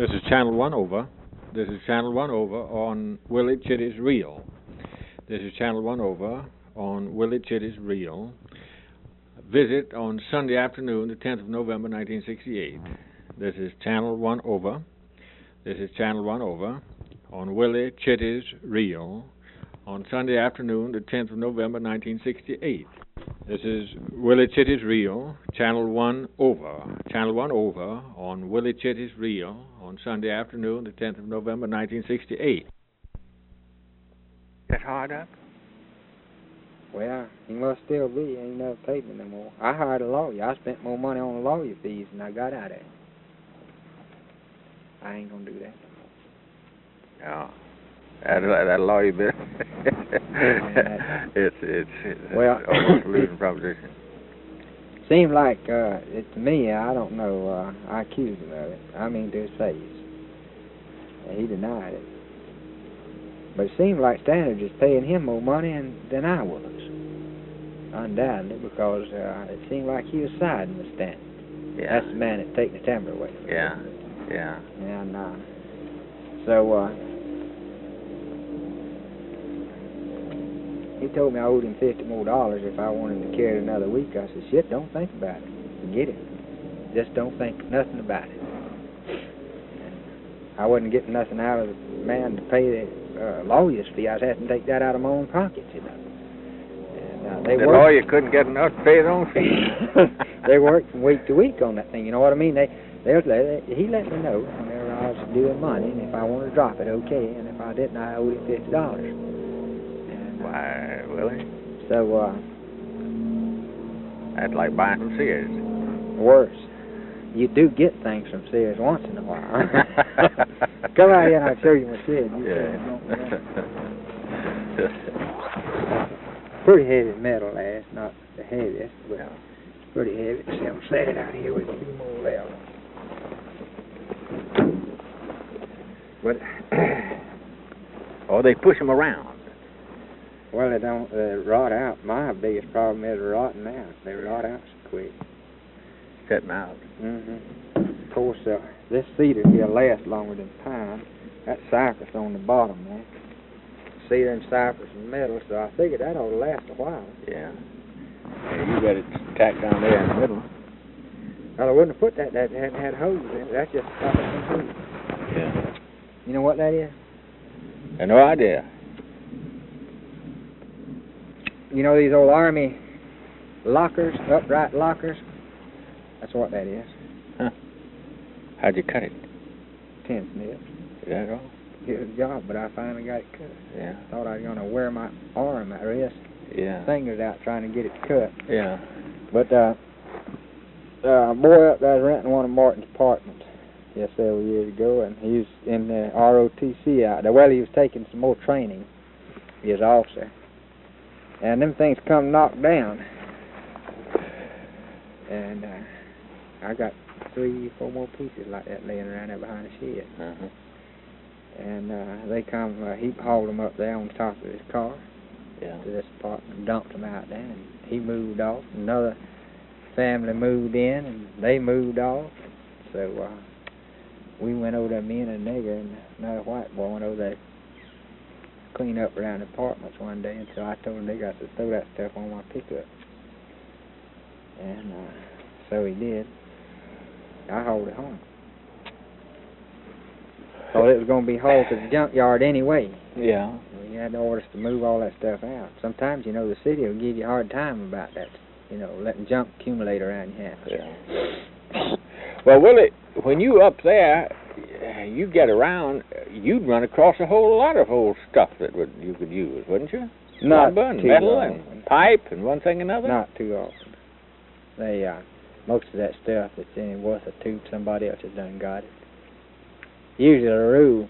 This is Channel 1 over. This is Channel 1 over on Willie Chitty's Reel. This is Channel 1 over on Willie Chitty's Reel. Visit on Sunday afternoon, the 10th of November, 1968. This is Channel 1 over. This is Channel 1 over on Willie Chitty's Reel on Sunday afternoon, the 10th of November, 1968. This is Willie Chitty's Reel, Channel 1 over. Channel 1 over on Willie Chitty's Reel on Sunday afternoon, the 10th of November, 1968. That's hard up? Well, he must still be. He ain't never paid me no more. I hired a lawyer. I spent more money on lawyer fees than I got out of it. I ain't gonna do that. No. That lawyer bit. it's well, almost a losing proposition. Seems like to me, I don't know. I accused him of it. I mean, to his face, and he denied it. But it seemed like Standard is paying him more money than I was, undoubtedly, because it seemed like he was siding with Standard. Yeah. That's the man that take the timber away from him. Yeah. And so he told me I owed him $50 more if I wanted him to carry it another week. I said, shit, don't think about it. Forget it. Just don't think nothing about it. And I wasn't getting nothing out of the man to pay the lawyer's fee. I was having to take that out of my own pockets, you know. And the lawyer couldn't get enough to pay his own fee. They worked from week to week on that thing, you know what I mean? He let me know whenever I was doing money, and if I wanted to drop it, okay, and if I didn't, I owed him $50. Why, Willie? So, that's like buying from Sears. Worse. You do get things from Sears once in a while. Come out here and I'll show you my shed. Pretty heavy metal, lads. Not the heaviest, but it's pretty heavy. See, I'm set it out here with a few more left. But, they push them around. Well, they don't rot out. My biggest problem is rotting out. They rot out so quick. Setting out. Of course, this cedar here lasts longer than pine. That cypress on the bottom there. Cedar and cypress in the middle, so I figured that ought to last a while. Yeah. You got it tacked down there in the middle. Well, I wouldn't have put that. That hadn't had holes in it. That's just stopping some food. Yeah. You know what that is? I have no idea. You know these old Army lockers, upright lockers? That's what that is. Huh. How'd you cut it? 10 snips. Is that all? Good job, but I finally got it cut. Yeah. Thought I was going to wear my arm, my wrist, fingers out trying to get it cut. Yeah. But a boy up there was renting one of Martin's apartments several years ago, and he was in the ROTC out there. Well, he was taking some more training. He was an officer. And them things come knocked down. And I got 3-4 more pieces like that laying around there behind the shed. And they come, he hauled them up there on top of his car to this apartment and dumped them out there. And he moved off. Another family moved in, and they moved off. So we went over there, me and a nigger and another white boy went over there clean up around the apartments one day until I told the nigga, I said, throw that stuff on my pickup. And so he did. I hauled it home. Thought it was going to be hauled to the junkyard anyway. Yeah. We had orders to move all that stuff out. Sometimes, the city will give you a hard time about that, letting junk accumulate around your house. Yeah. Well, Willie, when you up there, you get around, you'd run across a whole lot of old stuff that you could use, wouldn't you? Not Lumber and too metal often. and pipe and one thing another? Not too often. They, most of that stuff that's any worth a tooth, somebody else has done got it. Usually the rule,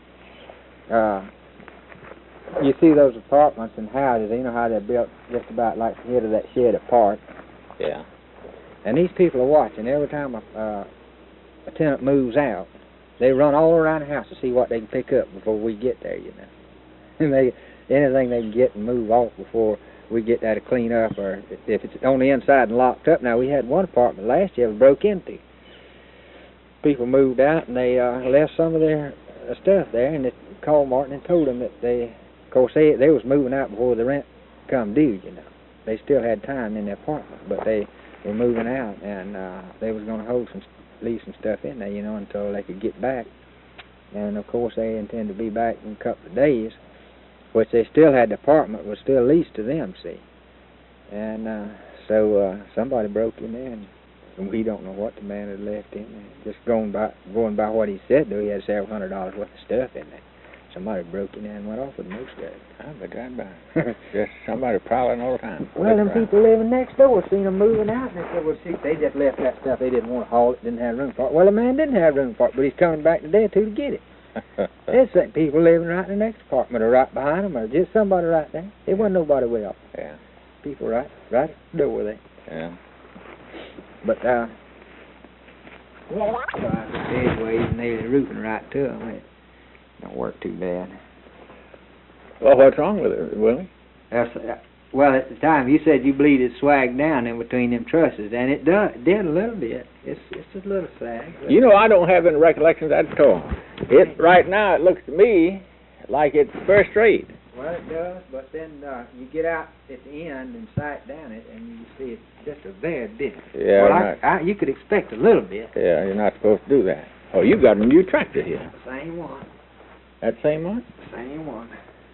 you see those apartments and houses, you know how they're built just about like the head of that shed apart. Yeah. And these people are watching. Every time a tenant moves out, they run all around the house to see what they can pick up before we get there, And anything they can get and move off before we get there to clean up, or if it's on the inside and locked up. Now, we had one apartment last year we broke into. people moved out, and they left some of their stuff there, and they called Martin and told them that of course, they was moving out before the rent come due, you know. They still had time in the apartment, but they were moving out, and they was going to leave some stuff in there, you know, until they could get back. And, of course, they intend to be back in a couple of days, which they still had the apartment, was still leased to them, see. And so somebody broke in there, and we don't know what the man had left in there. Just going by what he said, though, he had several $100s worth of stuff in there. Somebody broke in there and went off with most of it. I bet that just somebody prowling all the time. Well, them people living next door seen them moving out, and they said, well, see, they just left that stuff. They didn't want to haul it, didn't have room for it. Well, the man didn't have room for it, but he's coming back today, too, to get it. There's people living right in the next apartment, or right behind them, or just somebody right there. There wasn't nobody way off. Yeah. People right at the door there. Yeah. But, edgeways and they roofing right to them. It don't work too bad. Well, what's wrong with it, Willie? Well, at the time, you said you believed it swagged down in between them trusses, and it did a little bit. It's a little sag. You know, I don't have any recollections at all. Right now, it looks to me like it's first rate. Well, it does, but then you get out at the end and sight down it, and you see it's just a very bit. Yeah, well, you could expect a little bit. Yeah, you're not supposed to do that. Oh, you got a new tractor here. Same one. That same one? Same one.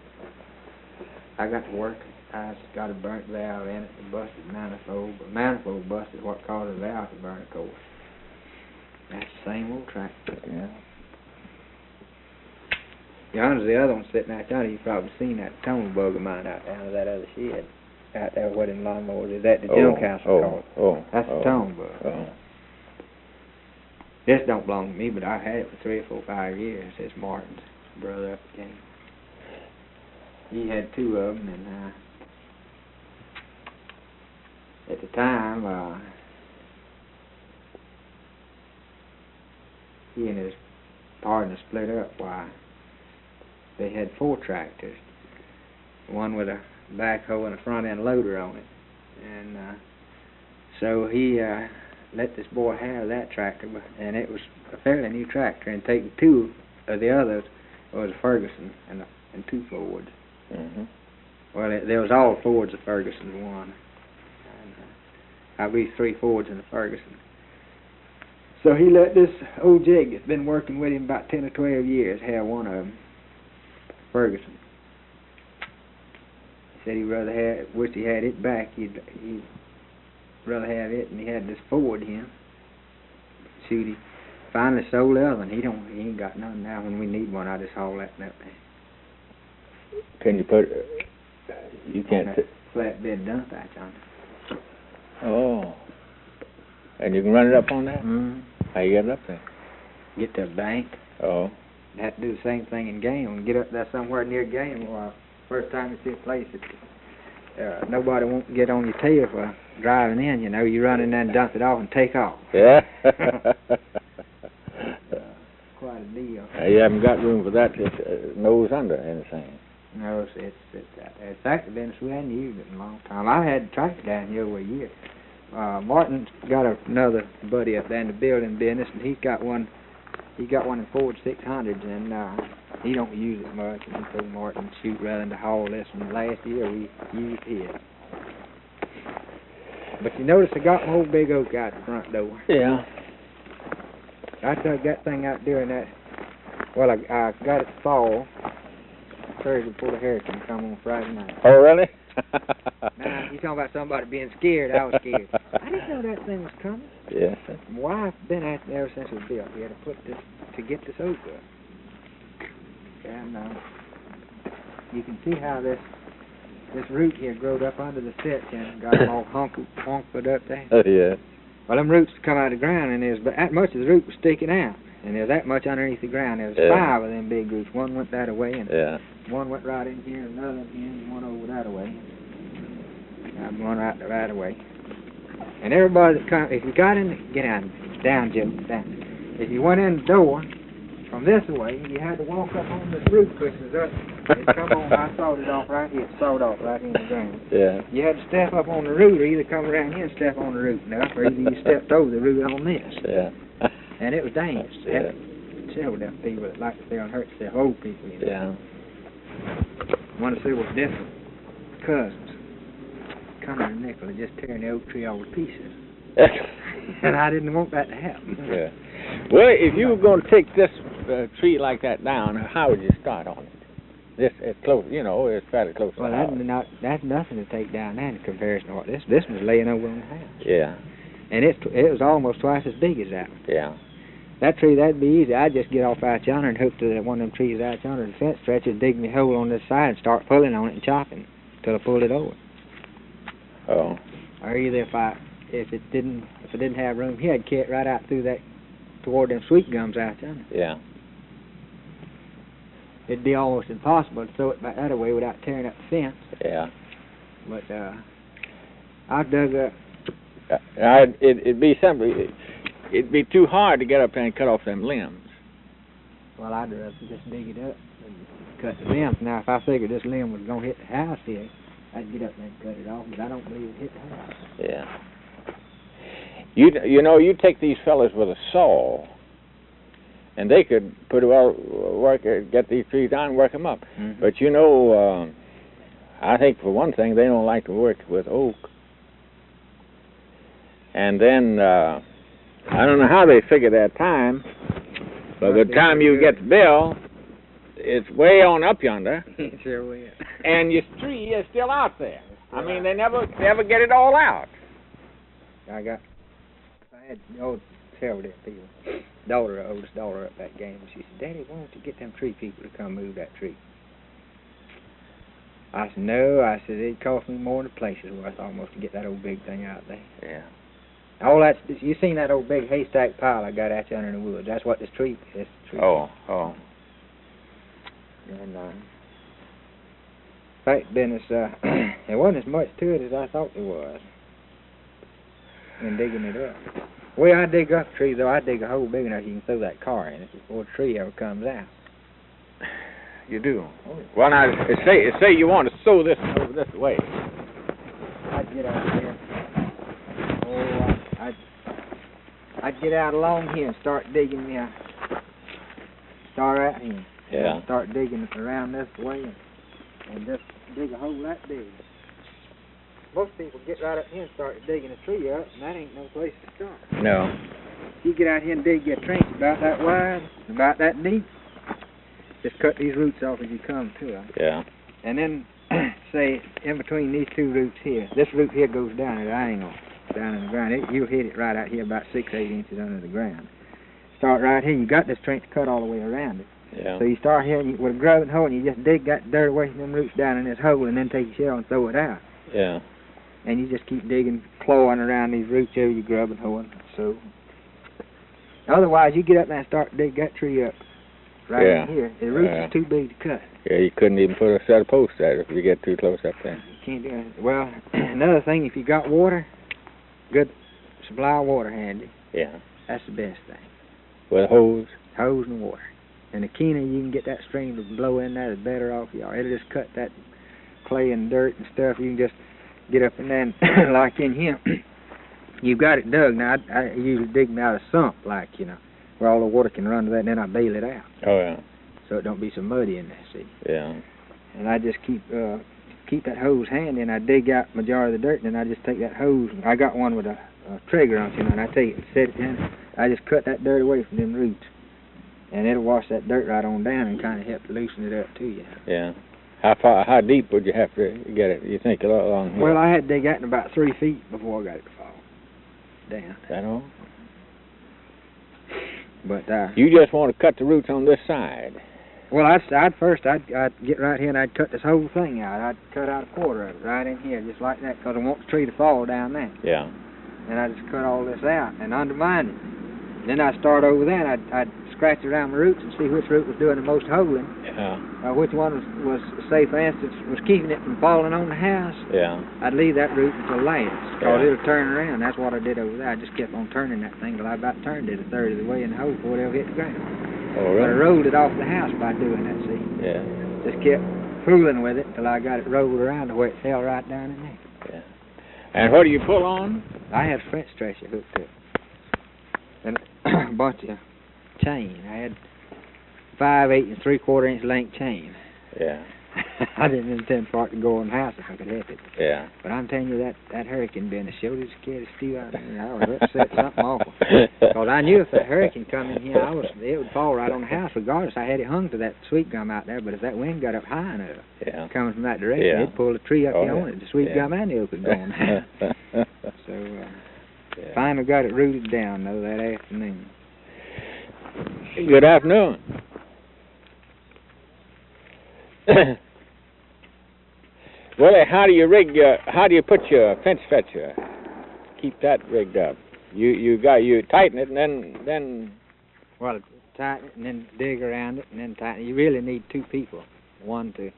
I got to work. I just got a burnt valve in it and busted manifold. But manifold busted what caused the valve to burn, of course. That's the same old tractor. Yeah. Yonder's the other one sitting out yonder. You've probably seen that tumble bug of mine out there, that other shed. Out there where them lawnmowers is. That the general council called. That's the tumble bug. Oh. This don't belong to me, but I've had it for 3 or 4 or 5 years. It's Martin's brother up again. He had 2 of them, and at the time, he and his partner split up. Why? They had 4 tractors, one with a backhoe and a front-end loader on it. And so he let this boy have that tractor, and it was a fairly new tractor, and taking 2 of the others was a Ferguson and 2 Fords. Mm-hmm. Well, there was all Fords of Ferguson, one. And I believe 3 Fords in the Ferguson. So he let this old Jake that's been working with him about 10 or 12 years have one of them, Ferguson. He said he'd wished he had it back. He'd rather have it, and he had this Ford here. Shoot, he finally sold the other one. He ain't got none now. When we need one, I just haul that up there. Can you put? You can't. Flatbed dump out yonder. Oh. And you can run it up on that? Mm-hmm. How you get it up there? Get to the bank. Oh. You have to do the same thing in Game. Get up there somewhere near Game. Well, first time you see a place, nobody won't get on your tail for driving in. You know, you run in there and dump it off and take off. Yeah. Quite a deal. You haven't got room for that to nose under anything. No, it's actually been so we hadn't used it in a long time. I had the tractor down here over a year. Martin's got another buddy up there in the building business, and he's got one. He got one in Ford 600s, and he don't use it much. And he told Martin, shoot, rather than to haul this one. Last year we used his. But you notice I got my old big oak out the front door. Yeah. I dug that thing out during that. Well, I got it fall Thursday before the hurricane come on Friday night. Oh, really? Now, you talking about somebody being scared, I was scared. I didn't know that thing was coming. Yes. My wife's been at it ever since it was built. We had to get this oak up. And you can see how this root here growed up under the setch and got them all honked up there. Oh, yeah. Well, them roots come out of the ground, and there's that much of the root was sticking out. And there's that much underneath the ground. There was 5 of them big roots. One went that way, and one went right in here, another in here, and one over that way. And one right away. And everybody that come, if you got in, get down, Joe, down. If you went in the door from this way, you had to walk up on this root cushions up. It come on, I sawed it off right here. It sawed off right in the ground. Yeah. You had to step up on the root, or either come around here and step on the root now, or either you stepped over the root on this. Yeah. And it was dangerous. Yeah. Several different people that like to stay on hurt themselves, old people, you know. Yeah. One or two was different cousins. Come to nickel and just tearing the oak tree all to pieces. And I didn't want that to happen. Yeah. Well, if you were going to take this tree like that down, how would you start on it? This is close, you know, it's fairly close to Well, the house. that's nothing to take down that in comparison to what this was laying over on the house. Yeah. And it was almost twice as big as that one. Yeah. That tree, that'd be easy. I'd just get off out yonder and hook to that one of them trees out yonder, the fence stretcher, dig me a hole on this side and start pulling on it and chopping till I pulled it over. Oh. Or either if I didn't have room here, I'd carry it right out through that toward them sweet gums out yonder. Yeah. It'd be almost impossible to throw it back that way without tearing up the fence. Yeah. But I dug up. It'd be something. It'd be too hard to get up there and cut off them limbs. Well, I'd rather just dig it up and cut the limbs. Now, if I figured this limb was going to hit the house here, I'd get up there and cut it off, but I don't believe it hit the house. Yeah. You know, you take these fellas with a saw, and they could get these trees down and work them up. Mm-hmm. But you know, I think for one thing, they don't like to work with oak. And then, I don't know how they figure their time, but by the time you get the bill, it's way on up yonder. Sure will. And your tree is still out there. I mean, they never get it all out. I had several different people. Oldest daughter up that game, and she said, "Daddy, why don't you get them tree people to come move that tree?" I said, "No." I said, "It'd cost me more than the place is worth almost to get that old big thing out there." Yeah. All that, you seen that old big haystack pile I got out yonder in the woods? That's what this tree is. Oh. And fact business, there wasn't as much to it as I thought there was in digging it up. The way I dig up a tree, though, I dig a hole big enough you can throw that car in it before the tree ever comes out. You do. Well, now say you want to sow this over this way. I'd get out here. I'd get out along here and start digging me. Start out here. Yeah. Start digging around this way and just dig a hole that big. Most people get right up here and start digging a tree up, and that ain't no place to start. No. You get out here and dig your trench about that wide, about that deep. Just cut these roots off as you come to them. Yeah. And then, say, in between these two roots here, this root here goes down at an angle, down in the ground. You'll hit it right out here about 6-8 inches under the ground. Start right here. You got this trench cut all the way around it. Yeah. So you start here with a grubbing hoe, and you just dig that dirt away from them roots down in this hole, and then take your shell and throw it out. Yeah. And you just keep digging, clawing around these roots here, you grubbing, hoeing. So, otherwise, you get up there and start to dig that tree up right in here. The roots is too big to cut. Yeah, you couldn't even put a set of posts there if you get too close up there. You can't do it. Well, another thing, if you got water, good supply of water handy. Yeah. That's the best thing. With a hose? Hose and water. And the keener you can get that stream to blow in there, the better off you are. It'll just cut that clay and dirt and stuff. You can just get up and then, like in here, you've got it dug. Now, I usually dig them out of sump, like, you know, where all the water can run to that, and then I bail it out. Oh, yeah. So it don't be so muddy in there, see? Yeah. And I just keep that hose handy, and I dig out the majority of the dirt, and then I just take that hose. I got one with a trigger on it, you know, and I take it and set it in. I just cut that dirt away from them roots. And it'll wash that dirt right on down and kind of help loosen it up to you. Yeah. How deep would you have to get it? You think a lot along here? Well, I had to dig out in about 3 feet before I got it to fall down. Is that all? But you just want to cut the roots on this side. Well, I'd get right here and I'd cut this whole thing out. I'd cut out a quarter of it right in here, just like that, because I want the tree to fall down there. Yeah. And I just cut all this out and undermine it. Then I'd start over there and I'd scratch around the roots and see which root was doing the most holing. Yeah. Which one was, say, for instance, was keeping it from falling on the house. Yeah. I'd leave that root until last, because Yeah. it'll turn around. That's what I did over there. I just kept on turning that thing till I about turned it a third of the way in the hole before it ever hit the ground. Oh, But I really? rolled it off the house by doing that, see. Yeah. Just kept fooling with it till I got it rolled around to where it fell right down in there. Yeah. And what do you pull on? I had a French stretcher hooked to it. And a bunch of chain. I had 5 8 3/4 inch length chain. Yeah. I didn't intend for it to go in the house if I could help it. Yeah. But I'm telling you, that hurricane business sure did scare the stew out of me. I was upset something awful. Because I knew if that hurricane come in here, it would fall right on the house regardless. I had it hung to that sweet gum out there, but if that wind got up high enough, coming from that direction, it'd pull the tree up here on it. The sweet gum and the oak would go on down. So, finally got it rooted down, though, that afternoon. Good afternoon. Well, how do you put your fence stretcher? Keep that rigged up. You tighten it and then. Well, tighten it and then dig around it and then tighten it. You really need 2 people, one to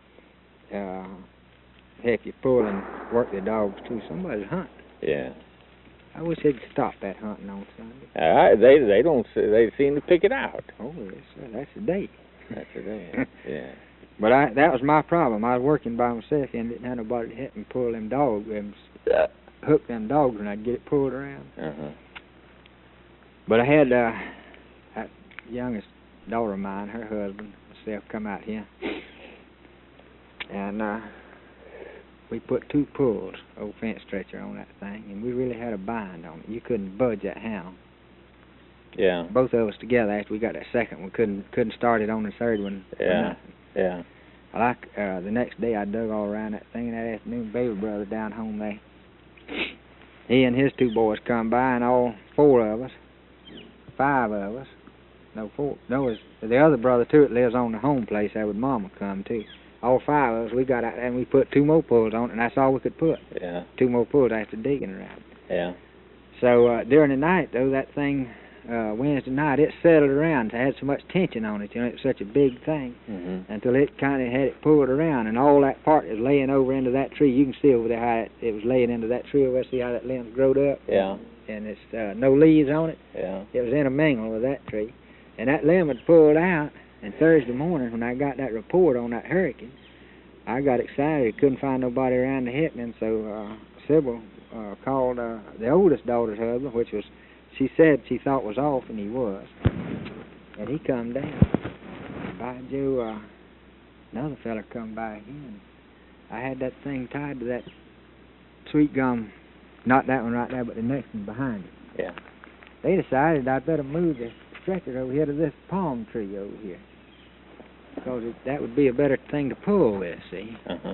help you pull and work the dogs too. Somebody's hunting. Yeah. I wish they'd stop that hunting on Sunday. They don't. They seem to pick it out. Oh, yes, sir. That's the day. That's the day. Yeah. But that was my problem. I was working by myself and didn't have nobody to help me pull them dogs, hook them dogs, and I'd get it pulled around. But I had that youngest daughter of mine, her husband, myself, come out here, and we put 2 pulls, old fence stretcher, on that thing, and we really had a bind on it. You couldn't budge that hound. Yeah. Both of us together. After we got that second one, couldn't start it on the third one. Yeah. Yeah. The next day I dug all around that thing. That afternoon, baby brother down home there, he and his 2 boys come by, and all 4 of us, 5 of us, no 4, no, it was the other brother too that lives on the home place there with Mama come too. All 5 of us, we got out there and we put 2 more pulls on it, and that's all we could put. Yeah. 2 more pulls after digging around. Yeah. So during the night though, that thing. Wednesday night, it settled around. It had so much tension on it, it was such a big thing, until it kind of had it pulled around, and all that part is laying over into that tree. You can see over there how it was laying into that tree over there. See how that limb's growed up? Yeah. And it's no leaves on it. Yeah. It was intermingled with that tree. And that limb had pulled out, and Thursday morning when I got that report on that hurricane, I got excited. Couldn't find nobody around to help me, and so Sybil called the oldest daughter's husband, which was, she said she thought was off, and he was. And he come down. By Joe, another fella come by again. I had that thing tied to that sweet gum, not that one right there, but the next one behind it. Yeah. They decided I'd better move the stretcher over here to this palm tree over here, because that would be a better thing to pull with, see?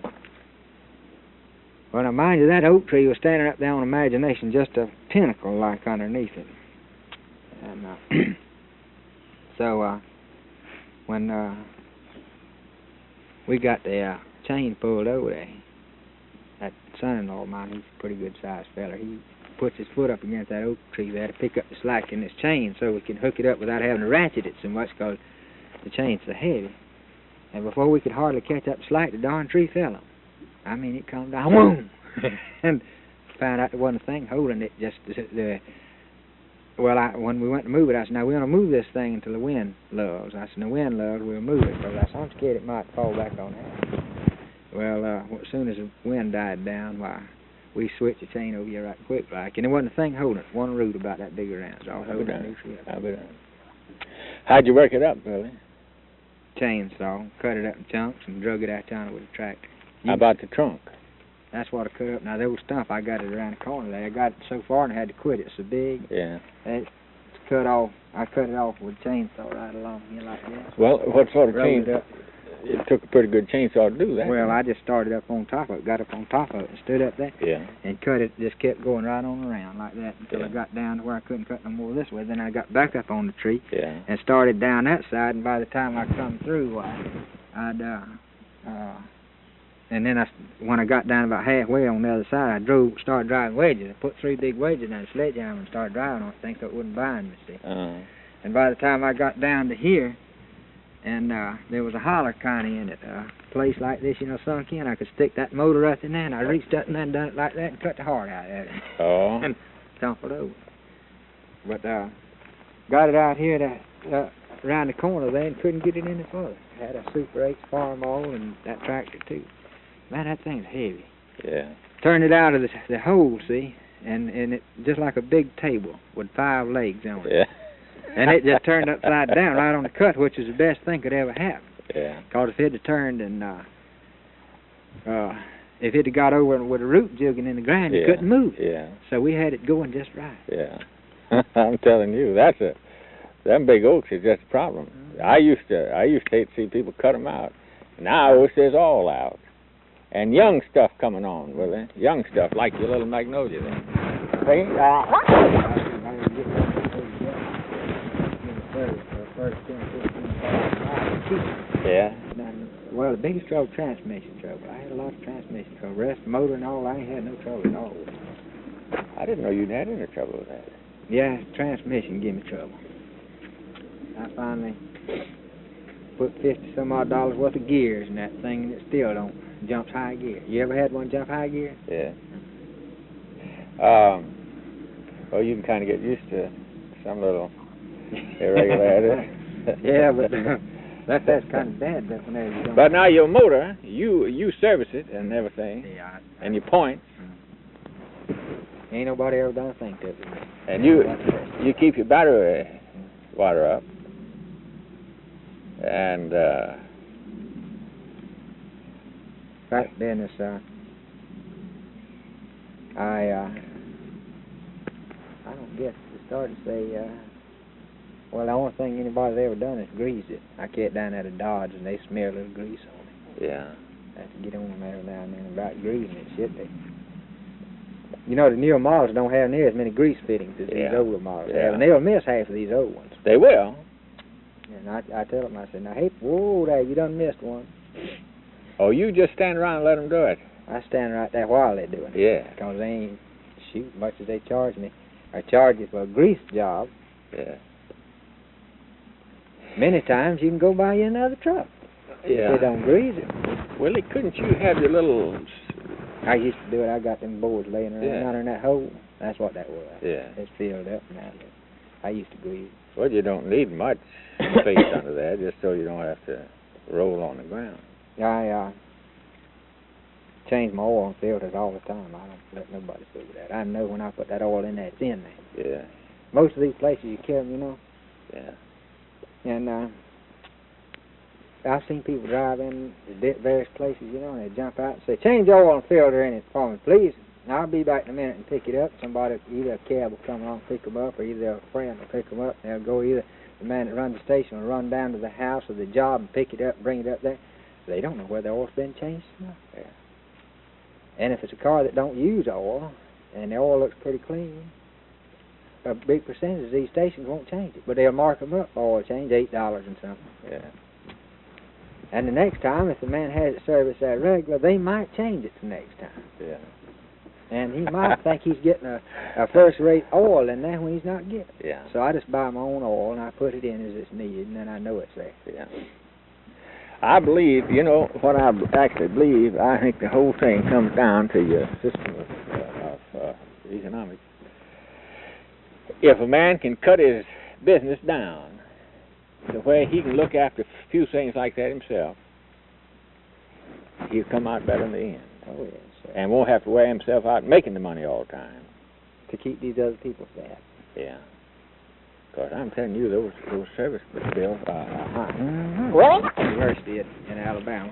Well, now, mind you, that oak tree was standing up there on imagination, just a pinnacle like underneath it. And so when we got the chain pulled over there, that son-in-law of mine, he's a pretty good-sized fella, he puts his foot up against that oak tree there to pick up the slack in this chain so we can hook it up without having to ratchet it so much, because the chain's so heavy. And before we could hardly catch up the slack, the darn tree fell on. I mean, it come down, boom! And found out there wasn't a thing holding it, just when we went to move it, I said, now we're going to move this thing until the wind lulls. I said, the wind lulls, we'll move it, because I said, I'm scared it might fall back on that. Well, as soon as the wind died down, why, we switched the chain over here right quick like, and there wasn't a thing holding it, one root about that big around. So how'd you work it up, Billy? Chainsaw, cut it up in chunks, and drug it out down with a tractor. How about the trunk? That's what I cut up. Now, the old stump, I got it around the corner there. I got it so far and I had to quit. It's so big. Yeah. It's cut off. I cut it off with a chainsaw right along here like that. Well, what sort of chainsaw? It took a pretty good chainsaw to do that. Well, I just started up on top of it, got up on top of it, and stood up there. Yeah. And cut it, just kept going right on around like that until I got down to where I couldn't cut no more this way. Then I got back up on the tree and started down that side, and by the time I come through, and then when I got down about halfway on the other side, I started driving wedges. I put 3 big wedges in a sledgehammer and started driving on it, so it wouldn't bind me, see. And by the time I got down to here, and there was a holler kind of in it, a place like this, sunk in, I could stick that motor right in there, and I reached up and then done it like that and cut the heart out of it. Oh. And tumbled over. But got it out here around the corner there and couldn't get it any further. Had a Super 8 farm all and that tractor too. Man, that thing's heavy. Yeah. Turned it out of the hole, see, and it just like a big table with 5 legs on it. Yeah. And it just turned upside down right on the cut, which is the best thing could ever happen. Yeah. Because if it had turned and if it had got over with a root jugging in the ground, you couldn't move it. Yeah. So we had it going just right. Yeah. I'm telling you, them big oaks is just a problem. I used to hate to see people cut them out. Now I wish there's all out. And young stuff coming on, Willie. Young stuff, like your little magnolia there. Yeah. Well, the biggest trouble, transmission trouble. I had a lot of transmission trouble. Rest, motor and all, I ain't had no trouble at all. I didn't know you'd had any trouble with that. Yeah, transmission gave me trouble. I finally put $50-some-odd worth of gears in that thing, and it still don't jump high gear. You ever had one jump high gear? Yeah. Well, you can kind of get used to some little irregularity. Yeah, but that's kind of bad. That whenever you don't. But now your motor, you service it and everything, Yeah. and you point. Ain't nobody ever done a thing to it. And you keep your battery water up. And Right, Dennis, I don't guess to start to say, well, the only thing anybody's ever done is grease it. I kept down at a Dodge and they smear a little grease on it. yeah. I have to get on them every now and then about greasing it, shit. You know, the newer models don't have near as many grease fittings as these older models have, and they'll miss half of these old ones. They will. And I tell them, I said, now, hey, whoa there, you done missed one. Oh, you just stand around and let them do it? I stand right there while they're doing it. Yeah. Because they ain't, shoot, much as they charge me. I charge you for a grease job. Yeah. Many times you can go buy you another truck. Yeah. They don't grease it. Willie, couldn't you have your little... I used to do it. I got them boards laying around out in that hole. That's what that was. Yeah. It's filled up now. I used to grease. Well, you don't need much space under that, just so you don't have to roll on the ground. I change my oil and filters all the time. I don't let nobody fool with that. I know when I put that oil in there, it's in there. Yeah. Most of these places you kill them, you know. Yeah. And I've seen people drive in various places, you know, and they jump out and say, change oil and filter in it for me, please. And I'll be back in a minute and pick it up. Somebody, either a cab will come along and pick them up, or either a friend will pick them up. They'll go either the man that runs the station will run down to the house or the job and pick it up, bring it up there. They don't know where the oil's been changed. Yeah. And if it's a car that don't use oil, and the oil looks pretty clean, a big percentage of these stations won't change it. But they'll mark them up for oil change, $8 and something. Yeah. And the next time, if the man has it serviced that regular, they might change it the next time. Yeah. And he might think he's getting a first-rate oil in there when he's not getting it. Yeah. So I just buy my own oil, and I put it in as it's needed, and then I know it's there. Yeah. I believe, you know, what I actually believe, I think the whole thing comes down to your system of economics. If a man can cut his business down to where he can look after a few things like that himself, he'll come out better in the end. Oh, yes. Sir. And won't have to wear himself out making the money all the time. To keep these other people fat. Yeah. Because I'm telling you, those service bills are high. Mm-hmm. Well, University in Alabama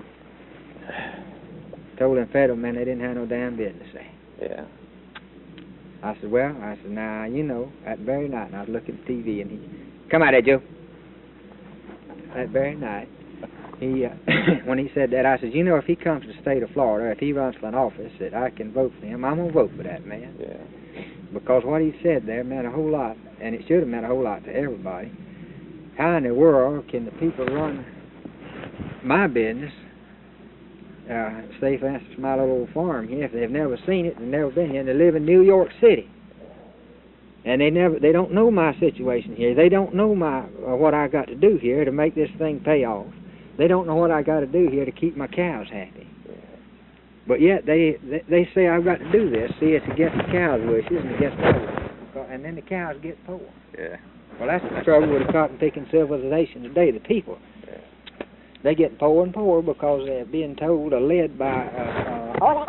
told them federal men they didn't have no damn business there. Yeah. I said, now, you know, that very night, and I was looking at TV, and he, come out there, Joe. That very night, he, when he said that, I said, you know, if he comes to the state of Florida, if he runs for an office that I can vote for him, I'm going to vote for that man. Yeah. Because what he said there meant a whole lot, and it should have meant a whole lot to everybody. How in the world can the people run my business, say for instance my little old farm here, if they've never seen it, they've never been here, and they live in New York City, and they don't know my situation here. They don't know what I got to do here to make this thing pay off. They don't know what I got to do here to keep my cows happy. But yet they say I've got to do this. See, it's against the cows' wishes and against my wishes. And then the cows get poor. Yeah. Well, that's the trouble with the cotton-picking civilization today. The people, they get poor and poor because they're being told or led by.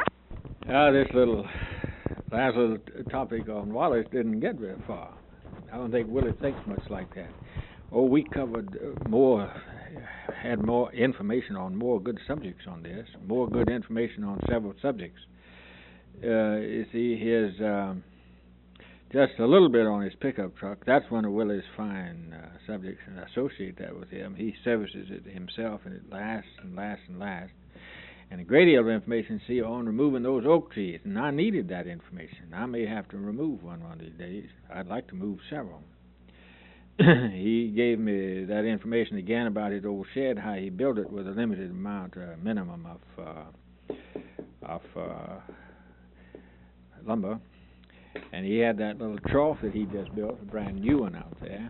This little last little topic on Wallace didn't get very far. I don't think Willie thinks much like that. Oh, we covered had more information on more good subjects on this, more good information on several subjects. You see, his just a little bit on his pickup truck. That's one of Willie's fine subjects, and I associate that with him. He services it himself, and it lasts and lasts and lasts. And a great deal of information, see, on removing those oak trees. And I needed that information. I may have to remove one of these days. I'd like to move several. He gave me that information again about his old shed, how he built it with a limited amount, minimum of lumber. And he had that little trough that he just built, a brand new one out there.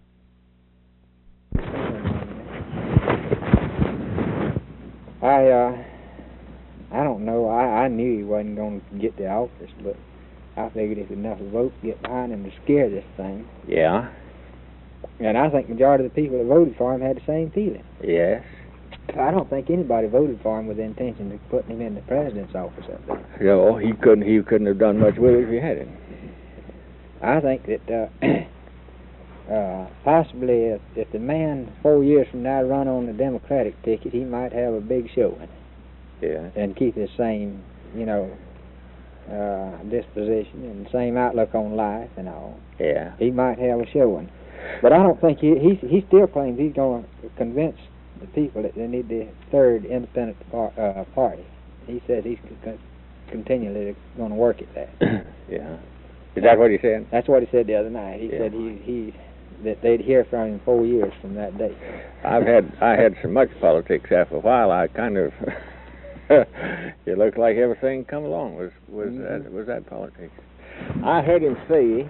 I don't know. I knew he wasn't going to get the office, but I figured if enough votes get behind him to scare this thing. Yeah. And I think majority of the people that voted for him had the same feeling. Yes. I don't think anybody voted for him with the intention of putting him in the president's office up there. No, he couldn't have done much with it if he had it. I think that possibly if the man 4 years from now run on the Democratic ticket, he might have a big showing. Yeah. And keep his same, disposition and the same outlook on life and all. Yeah. He might have a showing. But I don't think he still claims he's going to convince the people that they need the third independent party. He says he's continually going to work at that. Yeah. Is that what he said? That's what he said the other night. He said that they'd hear from him 4 years from that date. I had so much politics after a while. I kind of it looked like everything come along was that politics. I heard him say.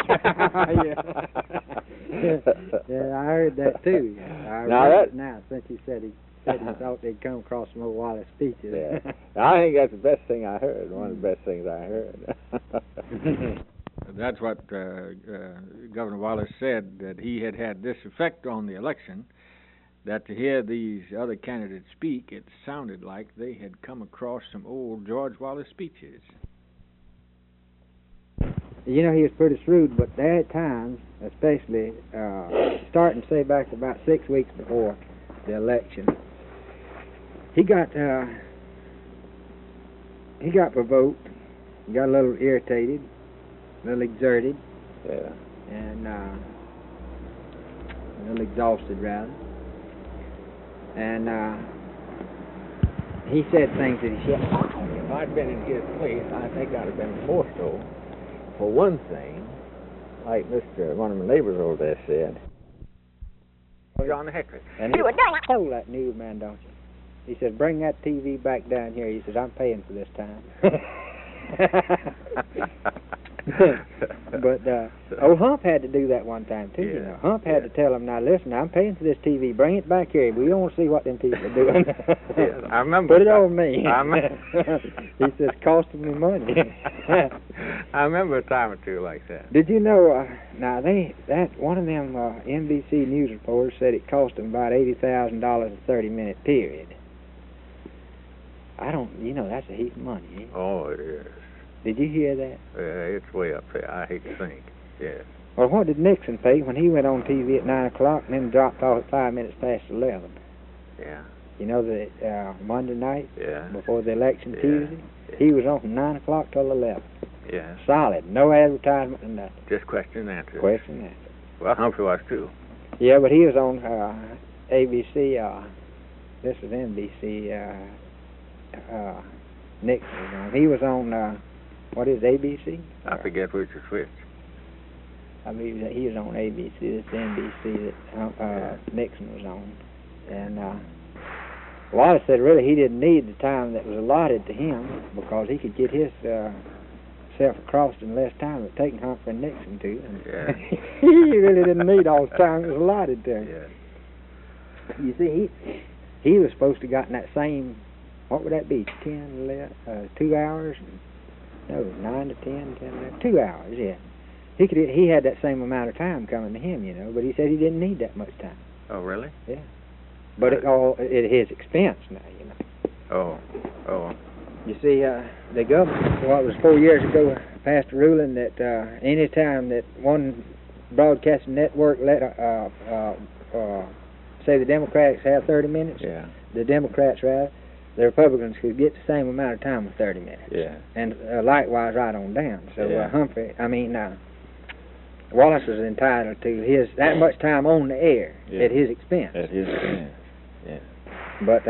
Yeah, I heard that too. I read it now since he said he thought they'd come across some old Wallace speeches. Yeah. I think that's the best thing I heard. One of the best things I heard. That's what Governor Wallace said, that he had this effect on the election, that to hear these other candidates speak, it sounded like they had come across some old George Wallace speeches. He was pretty shrewd, but there are times, especially starting, say, back about 6 weeks before the election, he got provoked, got a little irritated, a little exerted, yeah, and a little exhausted, rather. And he said things that he shouldn't. If I'd been in his place, I think I'd have been more so. For one thing, like one of my neighbors over there said, John Hector. And he told that newsman, don't you? He said, bring that TV back down here. He says, I'm paying for this time. But old Hump had to do that one time, too, Hump had to tell him, now, listen, I'm paying for this TV. Bring it back here. We don't want to see what them people are doing. I remember. Put it on me. I remember. He says, costing me money. I remember a time or two like that. Did you know, now, one of them NBC News reporters said it cost them about $80,000 a 30-minute period. That's a heap of money, ain't it? Oh, it is. Did you hear that? Yeah, it's way up there. I hate to think. Yeah. Well, what did Nixon pay when he went on TV at 9 o'clock and then dropped off at 5 minutes past 11? Yeah. You know, the Monday night before the election Tuesday? Yeah. He was on from 9 o'clock till 11. Yeah. Solid. No advertisement and nothing. Just question and answer. Question and answer. Well, Humphrey was too. Yeah, but he was on ABC. This was NBC. Nixon was on. He was on, what is ABC? I forget which is which. I believe that he was on ABC. This is NBC that Nixon was on. And Wallace said really he didn't need the time that was allotted to him because he could get his self across in less than it taken Humphrey and Nixon to. And he really didn't need all the time that was allotted to him. Yeah. You see, he was supposed to have gotten that same, what would that be, 2 hours? No, 9 to 10, 2 hours, yeah. He had that same amount of time coming to him, but he said he didn't need that much time. Oh, really? Yeah. But it all at his expense now, Oh. You see, the government, it was 4 years ago, passed a ruling that any time that one broadcasting network let say the Democrats have 30 minutes, the Democrats rather, the Republicans could get the same amount of time with 30 minutes. Yeah. And likewise right on down. So Wallace was entitled to that much time on the air at his expense. At his expense. Yeah. But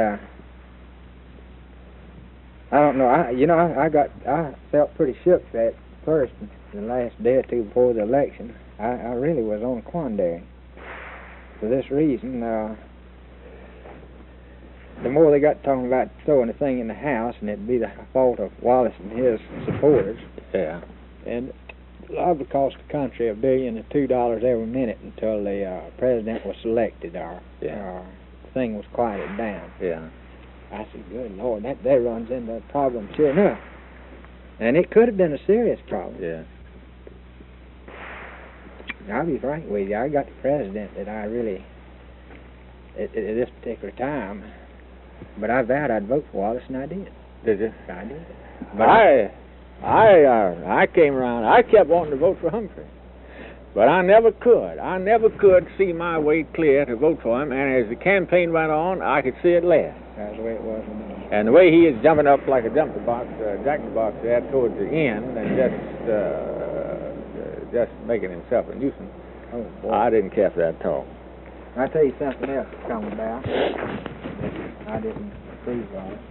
I don't know. I felt pretty shook at first, the last day or two before the election. I really was on quandary. For this reason, the more they got talking about throwing the thing in the house, and it'd be the fault of Wallace and his supporters. Yeah. And it would cost the country $1 billion to $2 every minute until the president was selected. Our thing was quieted down. Yeah. I said, good Lord, that runs into a problem sure enough. And it could have been a serious problem. Yeah. I'll be frank with you, I got the president that I really, at this particular time, but I vowed I'd vote for Wallace, and I did. Did you? I did. But I came around, I kept wanting to vote for Humphrey. But I never could. I never could see my way clear to vote for him, and as the campaign went on, I could see it less. That's the way it was with me. And the way he is jumping up like a jack-in-the-box there towards the end, and just making himself a nuisance. Oh, boy. I didn't care for that talk. I'll tell you something else that's come about. I didn't approve of it.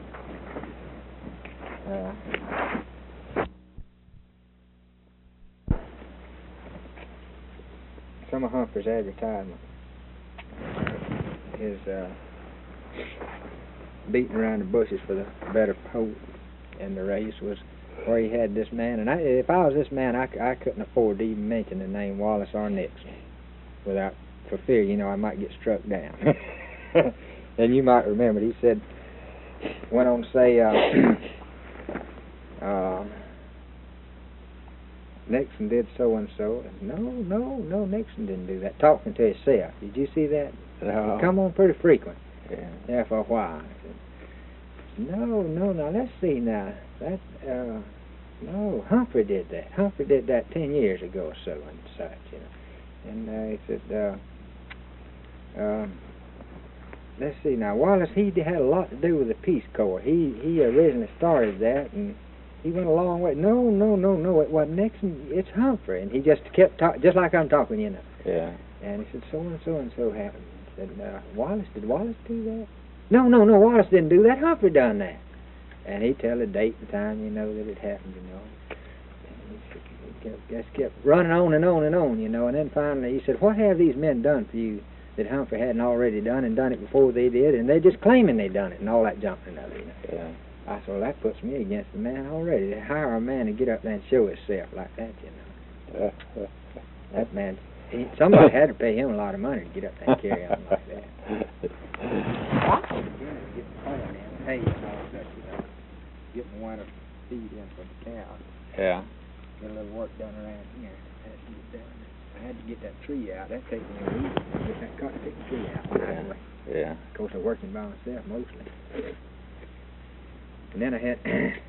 Some of Humphrey's advertisement, his beating around the bushes for the better vote in the race was where he had this man, and if I was this man, I couldn't afford to even mention the name Wallace or Nixon for fear, I might get struck down. And you might remember, he went on to say, Nixon did so and so. No, Nixon didn't do that. Talking to himself. Did you see that? No. Come on pretty frequent. Yeah. For a while. I said, no, now let's see now. No, Humphrey did that. Humphrey did that 10 years ago or so and such, And he said, let's see now, Wallace, he had a lot to do with the Peace Corps. He originally started that, and he went a long way. No, it wasn't Nixon, it's Humphrey. And he just kept talking, just like I'm talking, Yeah. And he said, so and so happened. He said, did Wallace do that? No, Wallace didn't do that. Humphrey done that. And he'd tell the date and time, that it happened, And he just kept running on and on and on, And then finally he said, what have these men done for you that Humphrey hadn't already done and done it before they did? And they're just claiming they done it and all that jumping of it, Yeah. I said, well, that puts me against the man already. To hire a man to get up there and show himself like that, That man, somebody had to pay him a lot of money to get up there and carry on like that. Hey, get my winter feed in for the cows. Yeah. Get a little work done around here. I had to get that tree out. That takes me a week to get that cut, take the tree out. Yeah. Of course, I'm working by myself mostly. And then I had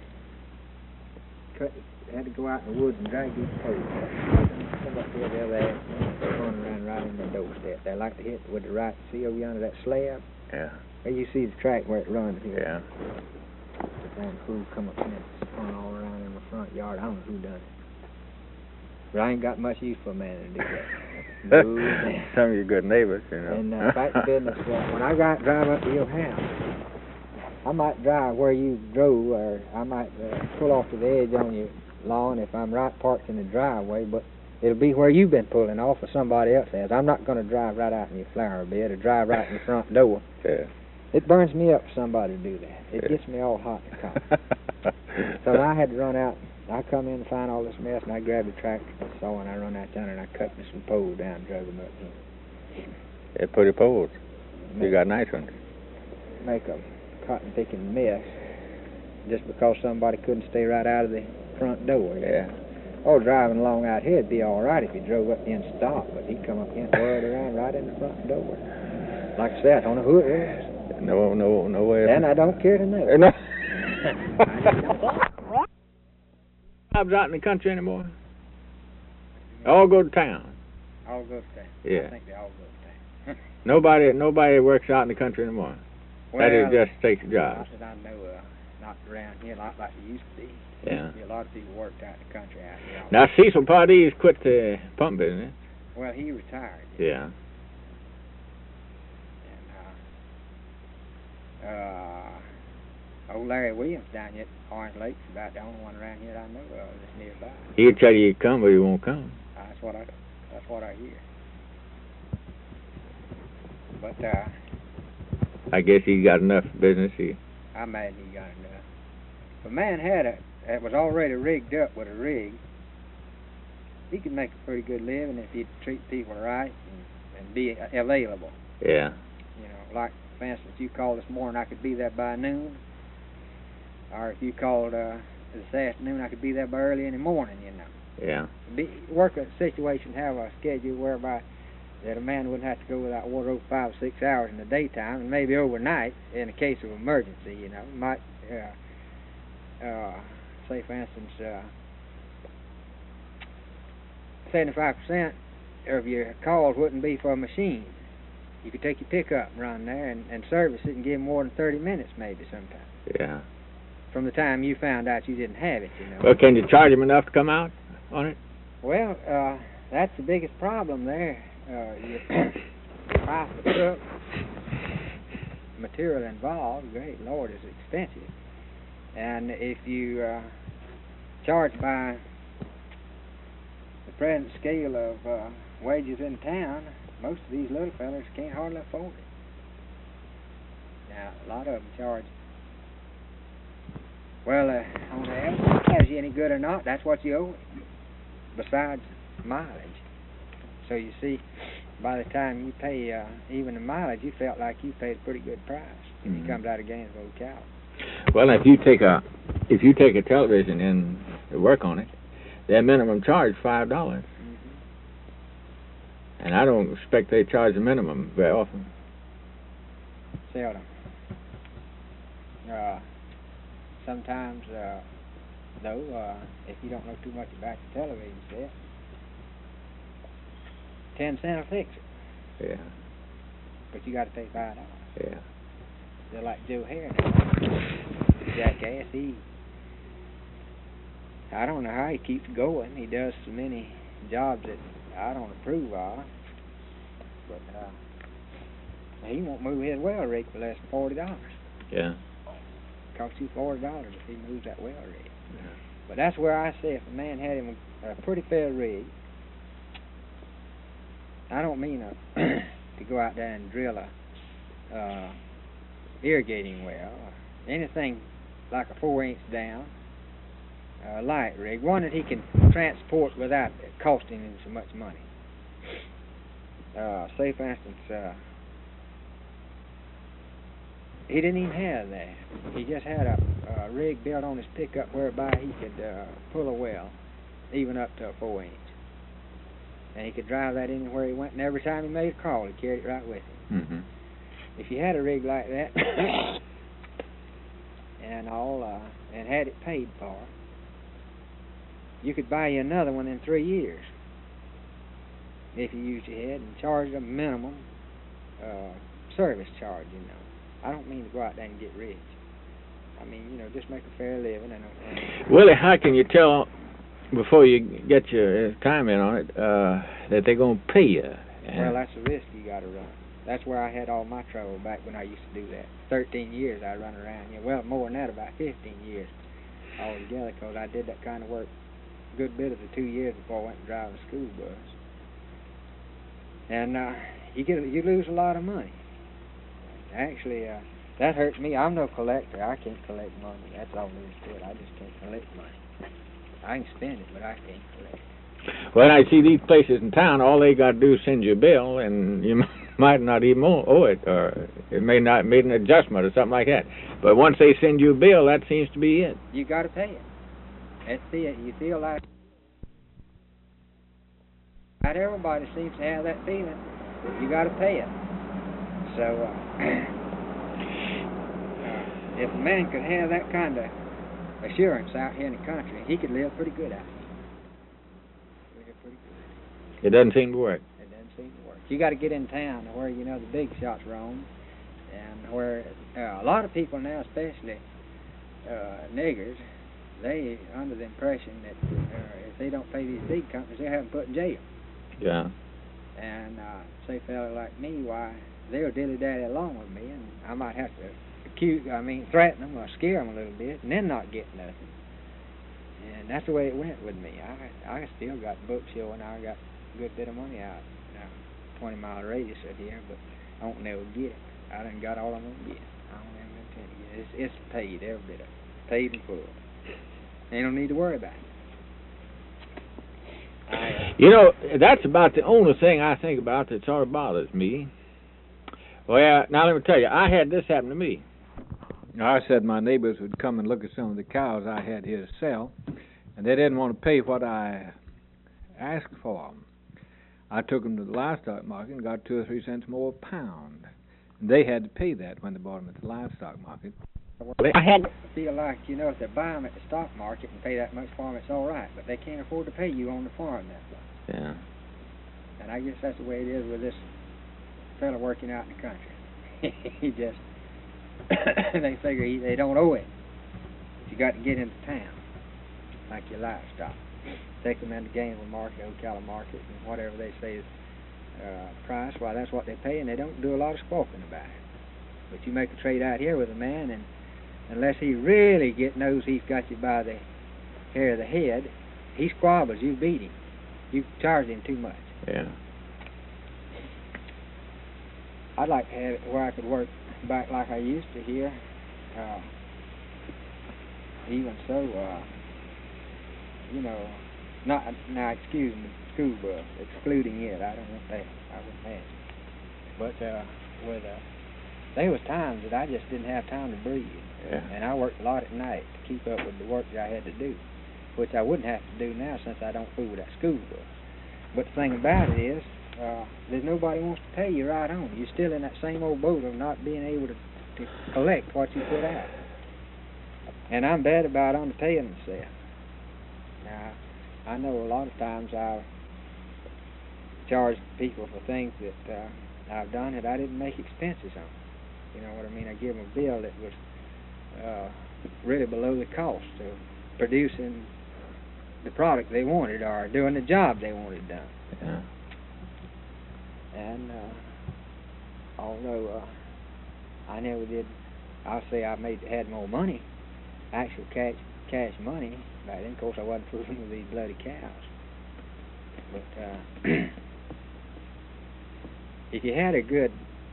to go out in the woods and drag these poles. Come up here the other day, running around right on the doorstep. They like to hit with the right seal yonder, that slab. Yeah. Where you see the track where it runs here. Yeah. The damn fool come up and spun all around in the front yard. I don't know who done it. But I ain't got much use for a man to do that. No, Some of your good neighbors, And back to business, when I drive up to your house, I might drive where you drove, or I might pull off to the edge on your lawn if I'm right parked in the driveway, but it'll be where you've been pulling off or somebody else has. I'm not going to drive right out in your flower bed or drive right in your front door. Yeah. It burns me up for somebody to do that. It gets me all hot and cold. So I had to run out. I come in and find all this mess, and I grabbed the tractor and saw, and I run out down and I cut me some poles down and drove them up here. Yeah, pretty poles. You got nice ones. Make a cotton picking mess just because somebody couldn't stay right out of the front door. Yeah. Oh, driving along out here, it'd be all right if he drove up here and stopped, but he'd come up here and whirled around right in the front door. Like I said, I don't know who it was. No way. And I don't care to know. No. Jobs out in the country anymore? All go to town. All go upstate. Yeah. I think they all go upstate. Nobody works out in the country anymore. Well, That just takes jobs. not that I know of. Not around here, not like it used to be. Yeah. Used to be a lot of people worked out in the country out here. Now Cecil Pardee's quit the pump business. Well, he retired. Yeah. And old Larry Williams down here at Orange Lake's about the only one around here that I know of that's nearby. He'll tell you he'd come, but he won't come. That's what I hear. But I guess he's got enough business. I imagine he got enough. If a man that was already rigged up with a rig, he could make a pretty good living if he'd treat people right and be available. Yeah. You know, like, for instance, you called this morning, I could be there by noon. Or if you called this afternoon, I could be there by early in the morning, you know. Yeah. Work a situation, have a schedule whereby that a man wouldn't have to go without water over 5 or 6 hours in the daytime, and maybe overnight in a case of emergency, you know. Might, say, for instance, 75% of your calls wouldn't be for a machine. You could take your pickup and run there and service it and give more than 30 minutes maybe sometimes. Yeah. From the time you found out you didn't have it, you know. Well, can you charge him enough to come out on it? Well, that's the biggest problem there. Your price of the truck, material involved, great Lord, is expensive. And if you charge by the present scale of wages in town, most of these little fellas can't hardly afford it. Now, a lot of them charge. Well, on the average, if you any good or not, that's what you owe it, besides mileage. So you see, by the time you pay even the mileage, you felt like you paid a pretty good price. If you comes out of Gainesville, Cal. Well, if you take a television and work on it, their minimum charge $5. Mm-hmm. And I don't expect they charge the minimum very often. Seldom. Sometimes, though, if you don't know too much about the television set, 10 cents will fix it. Yeah. But you got to pay $5. Yeah. They're like Joe Hare, jackass. I don't know how he keeps going. He does so many jobs that I don't approve of. But he won't move his well rig for less than $40. Yeah. Costs you $40 if he moves that well rig. Yeah. But that's where I say if a man had him a pretty fair rig, I don't mean to go out there and drill a irrigating well or anything like a 4-inch down light rig, one that he can transport without it costing him so much money. Say for instance, he didn't even have that. He just had a rig built on his pickup whereby he could pull a well, even up to a 4-inch. And he could drive that anywhere he went, and every time he made a call, he carried it right with him. Mm-hmm. If you had a rig like that, and all, and had it paid for, you could buy you another one in 3 years, if you used your head, and charge a minimum service charge, you know. I don't mean to go out there and get rich. I mean, you know, just make a fair living. Willie, how can you tell before you get your time in on it that they're going to pay you? Well, that's a risk you got to run. That's where I had all my trouble back when I used to do that. 13 years I run around here. Well, more than that, about 15 years altogether, because I did that kind of work a good bit of the 2 years before I went to drive a school bus. And you lose a lot of money. Actually, that hurts me. I'm no collector. I can't collect money. That's all there is to it. I just can't collect money. I can spend it, but I can't collect it. Well, I see these places in town, all they got to do is send you a bill, and you might not even owe it, or it may not made an adjustment or something like that. But once they send you a bill, that seems to be it. You got to pay it. That's it. You feel like not everybody seems to have that feeling, but you got to pay it. So, if a man could have that kind of assurance out here in the country, he could live pretty good out here. It doesn't seem to work. It You got to get in town where you know the big shots roam, and where a lot of people now, especially niggers, they under the impression that if they don't pay these big companies, they'll have them put in jail. Yeah. And say a fella like me, why they'll dilly-dally along with me, and I might have to threaten them or scare them a little bit, and then not get nothing. And that's the way it went with me. I still got books showing I got a good bit of money out. 20-mile radius out here, but I won't never get it. I done got all I'm gonna get. I don't ever intend to get it. It's paid, every bit of it. Paid in full. They don't need to worry about it. You know, that's about the only thing I think about that sort of bothers me. Well, now let me tell you, I had this happen to me. I said my neighbors would come and look at some of the cows I had here to sell, and they didn't want to pay what I asked for them. I took them to the livestock market and got 2 or 3 cents more a pound. And they had to pay that when they bought them at the livestock market. I feel like, you know, if they buy them at the stock market and pay that much for them, it's all right. But they can't afford to pay you on the farm that much. Yeah. And I guess that's the way it is with this fella working out in the country. He just, they figure they don't owe it. You got to get into town, like your livestock. Take them into Gainesville market, Ocala market, and whatever they say is price. Why, that's what they pay, and they don't do a lot of squawking about it. But you make a trade out here with a man, and unless he really knows he's got you by the hair of the head, he squabbles. You beat him. You charge him too much. Yeah. I'd like to have it where I could work back like I used to here. Even so, you know, not now. Excuse me, school bus, excluding it. I don't want that. I wouldn't have it. But there was times that I just didn't have time to breathe, and I worked a lot at night to keep up with the work that I had to do, which I wouldn't have to do now since I don't fool with that school bus. But the thing about it is, there's nobody wants to pay you right on. You're still in that same old boat of not being able to collect what you put out. And I'm bad about underpaying myself. Now, I know a lot of times I've charged people for things that I've done that I didn't make expenses on. You know what I mean? I give them a bill that was really below the cost of producing the product they wanted or doing the job they wanted done. Yeah. And although I never did, I'll say I had more money, actual cash money back then. Of course, I wasn't fooling with these bloody cows. But if you had a good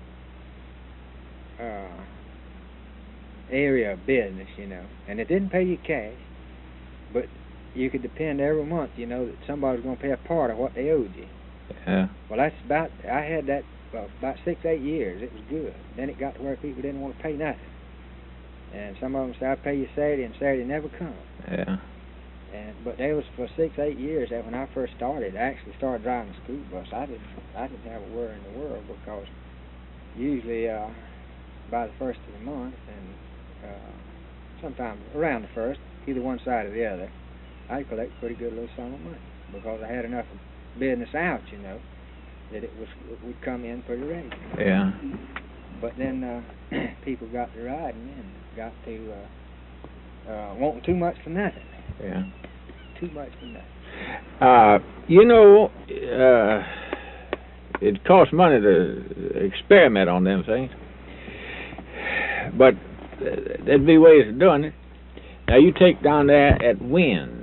area of business, you know, and it didn't pay you cash, but you could depend every month, you know, that somebody was going to pay a part of what they owed you. Yeah. Well, I had that about 6-8 years. It was good. Then it got to where people didn't want to pay nothing. And some of them said, I'll pay you Saturday, and Saturday never come. Yeah. But there was for 6-8 years that when I first started, I actually started driving a school bus. I didn't have a worry in the world, because usually by the first of the month, and sometimes around the first, either one side or the other, I'd collect a pretty good little sum of money, because I had enough business out, you know, that it would come in pretty regular. Yeah. But then people got to riding and got to wanting too much for nothing. Yeah. Too much for nothing. You know, it costs money to experiment on them things, but there'd be ways of doing it. Now, you take down there at Wynn's.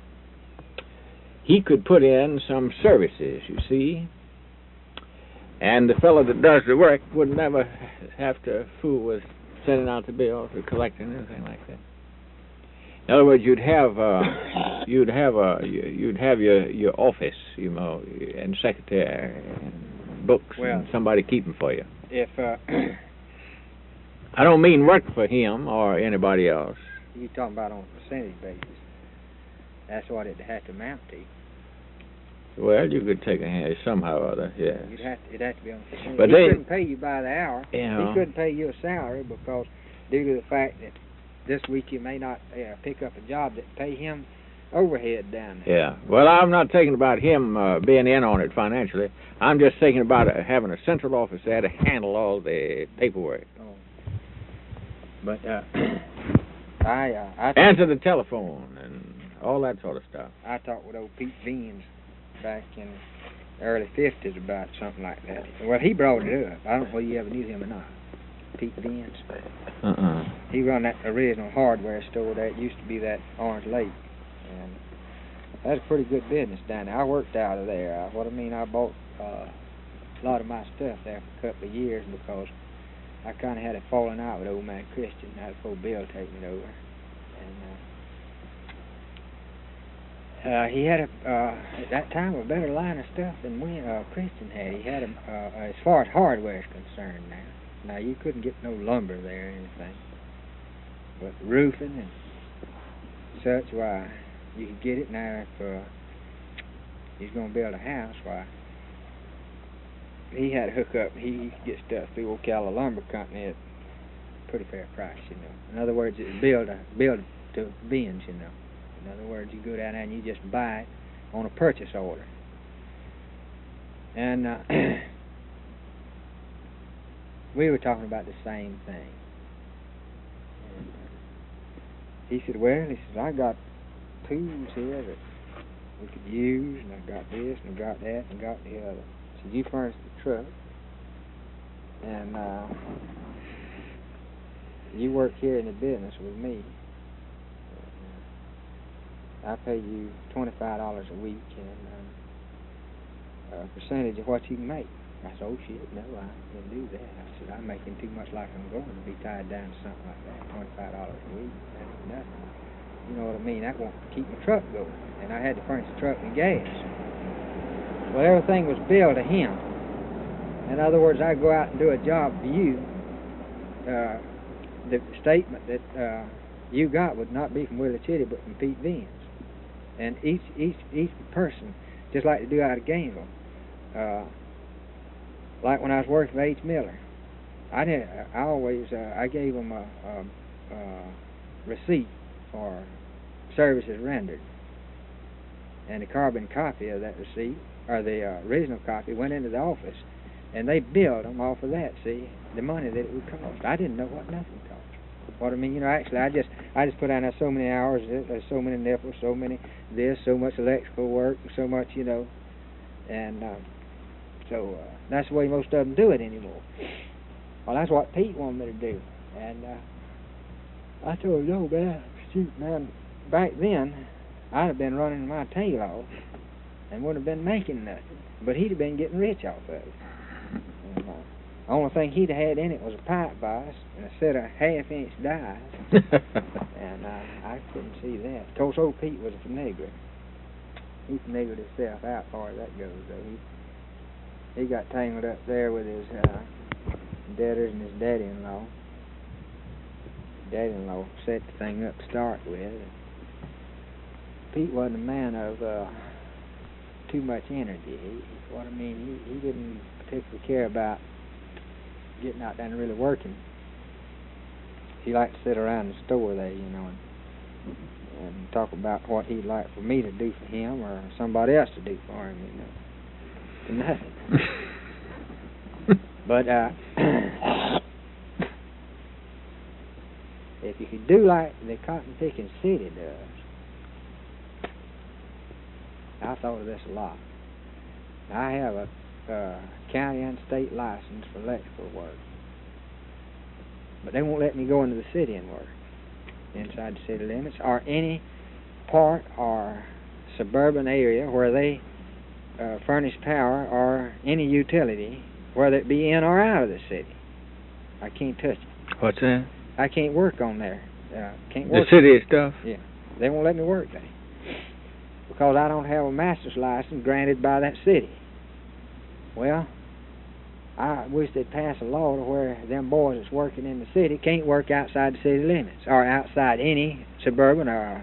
He could put in some services, you see, and the fellow that does the work would never have to fool with sending out the bills or collecting anything like that. In other words, you'd have your office, you know, and secretary and books, and somebody keep them for you. If I don't mean work for him or anybody else. You're talking about on a percentage basis. That's what it had to amount to. Well, you could take a hand somehow or other, yeah. It'd have to be on a percentage. But he couldn't pay you by the hour. Yeah. He couldn't pay you a salary, because due to the fact that this week you may not pick up a job that pay him overhead down there. Yeah. Well, I'm not thinking about him being in on it financially. I'm just thinking about having a central office there to handle all the paperwork. Oh. But I answer the telephone and all that sort of stuff. I talked with old Pete Veens back in the early 50s about something like that. Well, he brought it up. I don't know whether you ever knew him or not. Pete Veens. He run that original hardware store there. It used to be that Orange Lake. And that's a pretty good business down there. I worked out of there. I bought a lot of my stuff there for a couple of years because I kind of had a falling out with old man Christian. That before Bill taking it over. And he had at that time a better line of stuff than Christian had. He had as far as hardware is concerned now. Now you couldn't get no lumber there or anything, but roofing and such, why you could get it now. If he's going to build a house, why he had to hook up. He could get stuff through Ocala Lumber Company at a pretty fair price, you know. In other words, it's build to bins, you know. In other words, you go down there and you just buy it on a purchase order. And we were talking about the same thing. And he said, well, I got tools here that we could use, and I got this, and I got that, and I got the other. I said, you furnish the truck, and you work here in the business with me. I pay you $25 a week and a percentage of what you can make. I said, oh shit, no, I can't do that. I said, I'm making too much like I'm going to be tied down to something like that. $25 a week, that's nothing. You know what I mean? That won't keep my truck going. And I had to furnish the truck with gas. Well, everything was billed to him. In other words, I'd go out and do a job for you. The statement that you got would not be from Willie Chitty, but from Pete Veens. And each person, just like they do out of Gainesville, like when I was working for H. Miller, I gave them a receipt for services rendered, and the carbon copy of that receipt, or the original copy, went into the office, and they billed them off of that. See, the money that it would cost. I didn't know what nothing cost. What I mean, you know, actually, I just put down there so many hours, so many nipples, so many this, so much electrical work, so much, you know, and so that's the way most of them do it anymore. Well, that's what Pete wanted me to do, and I told him, no, man, shoot, man, back then, I'd have been running my tail off and wouldn't have been making nothing, but he'd have been getting rich off of it. And, the only thing he'd have had in it was a pipe vise and a set of half-inch dies, and I couldn't see that. Of course, old Pete was a finagler. He finagled himself out as far as that goes, though. He got tangled up there with his debtors and his daddy-in-law. Daddy-in-law set the thing up to start with. Pete wasn't a man of too much energy. He didn't particularly care about getting out there and really working. He liked to sit around the store there, you know, and talk about what he'd like for me to do for him or somebody else to do for him, you know. Nothing. But if you could do like the Cotton Picking City does, I thought of this a lot. I have a county and state license for electrical work, but they won't let me go into the city and work inside the city limits or any part or suburban area where they furnish power or any utility, whether it be in or out of the city. I can't touch it. What's that? I can't work on there. Can't work. The city stuff? Yeah. They won't let me work there because I don't have a master's license granted by that city. Well, I wish they'd pass a law to where them boys that's working in the city can't work outside the city limits or outside any suburban or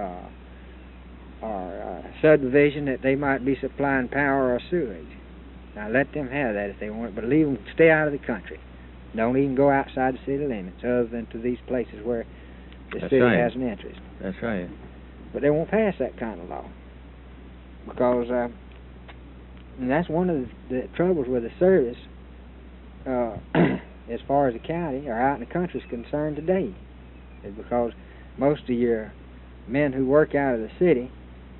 subdivision that they might be supplying power or sewage. Now let them have that if they want it, but leave them stay out of the country. Don't even go outside the city limits other than to these places where the city has an interest. That's right. But they won't pass that kind of law because, and that's one of the troubles with the service, as far as the county or out in the country is concerned today, is because most of your men who work out of the city,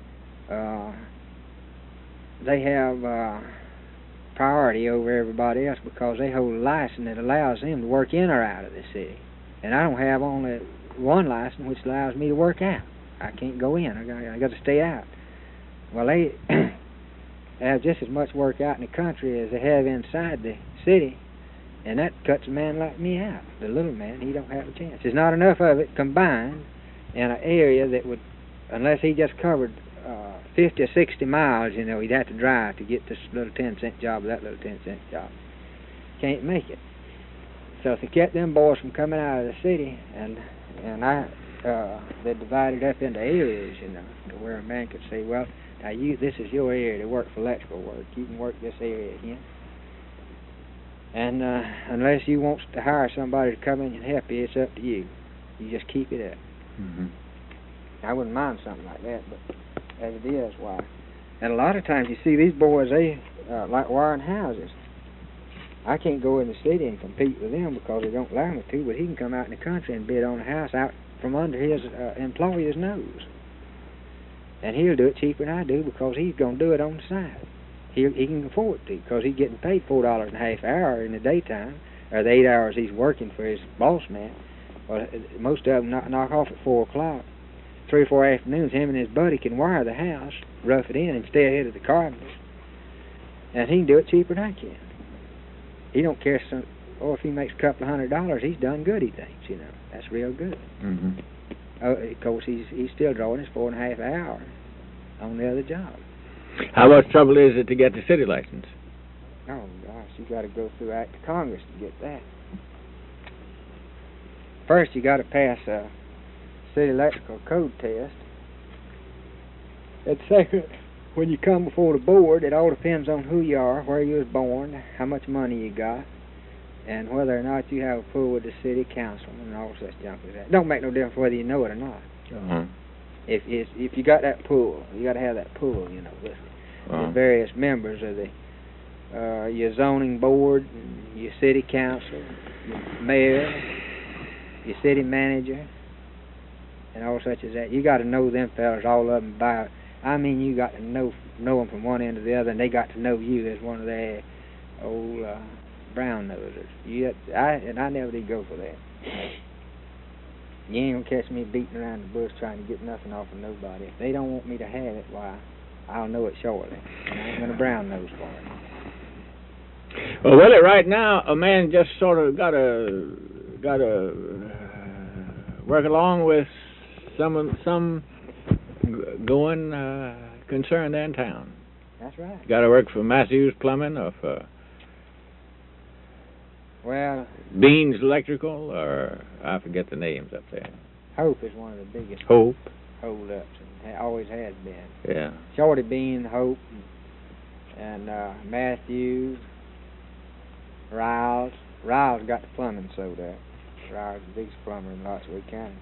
they have priority over everybody else because they hold a license that allows them to work in or out of the city. And I don't have only one license which allows me to work out. I can't go in. I got to stay out. Well, they have just as much work out in the country as they have inside the city, and that cuts a man like me out. The little man, he don't have a chance. There's not enough of it combined in an area that would, unless he just covered 50 or 60 miles, you know, he'd have to drive to get this little 10-cent job or that little 10-cent job. Can't make it. So if they kept them boys from coming out of the city, and they divided up into areas, you know, to where a man could say, well, now this is your area to work for electrical work. You can work this area here. And unless you want to hire somebody to come in and help you, it's up to you. You just keep it up. Mm-hmm. I wouldn't mind something like that, but as it is, why? And a lot of times you see these boys, they like wiring houses. I can't go in the city and compete with them because they don't allow me to, but he can come out in the country and bid on a house out from under his employer's nose. And he'll do it cheaper than I do because he's going to do it on the side. He can afford to because he's getting paid $4.50 an hour in the daytime, or the 8 hours he's working for his boss man. Well, most of them knock off at 4 o'clock. 3 or 4 afternoons, him and his buddy can wire the house, rough it in, and stay ahead of the carpenters. And he can do it cheaper than I can. He don't care if he makes a couple of $100, he's done good, he thinks, you know. That's real good. Mm-hmm. Of course, he's still drawing his 4.5 hours on the other job. How much trouble is it to get the city license? Oh, gosh, you got to go through Act of Congress to get that. First, you got to pass a city electrical code test. And second, when you come before the board, it all depends on who you are, where you was born, how much money you got, and whether or not you have a pull with the city council and all such junk as that. Don't make no difference whether you know it or not. Uh-huh. If you got that pull, you got to have that pull, you know, with the various members of the your zoning board, your city council, your mayor, your city manager, and all such as that. You got to know them fellas, all of them by. I mean, you got to know them from one end to the other, and they got to know you as one of their old brown nosers. I never did go for that. You ain't gonna catch me beating around the bush trying to get nothing off of nobody. If they don't want me to have it, why, I'll know it shortly. And I ain't gonna brown nose for it. Well, Willie, right now a man just sort of got to work along with some going concern there in town. That's right. Got to work for Matthews Plumbing or for Beans Electrical, or I forget the names up there. Hope is one of the biggest Hope hold-ups, and always has been. Yeah. Shorty Bean, Hope, and Matthews, Riles. Riles got the plumbing sewed up. Riles is the biggest plumber in Lotswood County.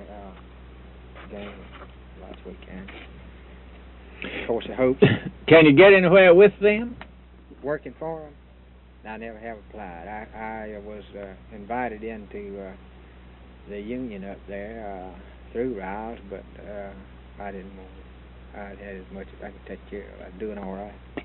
Lotswood County. Of course, I hope. Can you get anywhere with them? Working for them? I never have applied. I was invited into the union up there through Riles, but I didn't want it. I had as much as I could take care of. I was doing all right.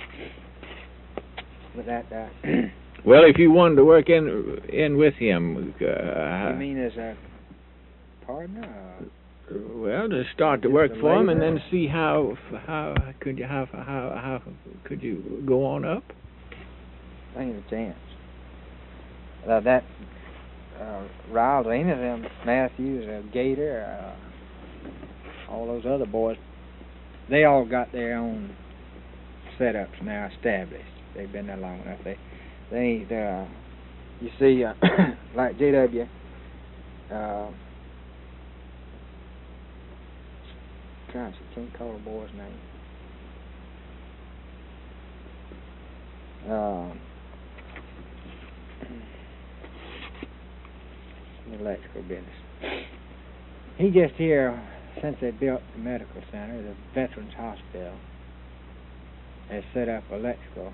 But that... Well, if you wanted to work in with him... you mean as a partner? Well, to start to work for him and then see how could you go on up? I ain't a chance. That Riles, any of them, Matthews, Gator, all those other boys, they all got their own setups now established. They've been there long enough. They ain't, you see, like JW, gosh, I can't call the boy's name. Electrical business. He just here since they built the medical center, the Veterans Hospital, they set up electrical